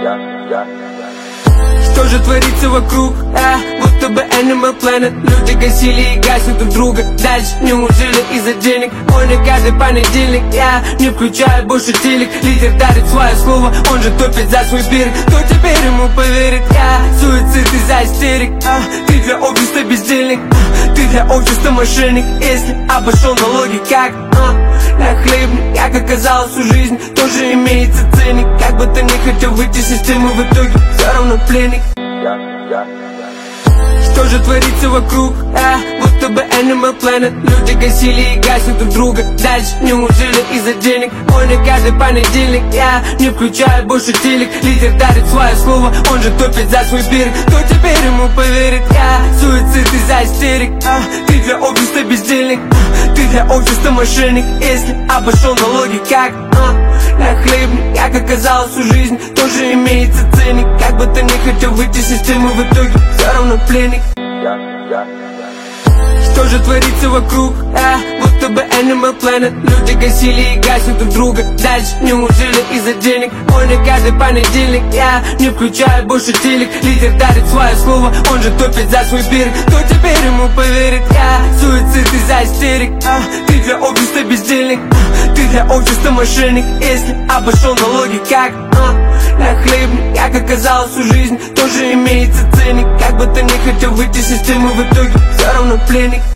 Что же творится вокруг, будто бы Animal Planet. Люди гасили и гасят друг друга. Дальше неужели из-за денег? Ой, на каждый понедельник я не включаю больше телек. Лидер дарит свое слово, он же топит за свой берег. Кто теперь ему поверит? Суицид из-за истерик. Ты для общества бездельник, ты для общества мошенник. Если обошел налоги как нахлебник, как оказалось, у жизни тоже имеется ценник. Как бы ты не хотел выйти из системы, в итоге все равно пленник. Что же творится вокруг, будто бы Animal Planet. Люди гасили и гасят друг друга. Дальше неужели из-за денег? Ой, на каждый понедельник я не включаю больше телек. Лидер дарит свое слово, он же топит за свой берег. Кто теперь ему поверит? Суицид из-за истерик. Ты для общества бездельник, ты для общества мошенник. Если обошел налоги как нахлебник, как оказалось, у жизни тоже имеется ценник. Как бы ты не хотел выйти из системы, в итоге все равно пленник. Что же творится вокруг, будто бы Animal Planet. Люди гасили и гасят друг друга. Дальше неужели из-за денег? Ой, на каждый понедельник я не включаю больше телек. Лидер дарит свое слово, он же топит за свой берег. Кто теперь ему поверит? Суицид из-за истерик. Ты для общества бездельник, ты для общества мошенник. Если обошел налоги как нахлебник, как оказалось, у жизни тоже имеется ценник. Как бы ты не хотел выйти из системы, в итоге все равно пленник.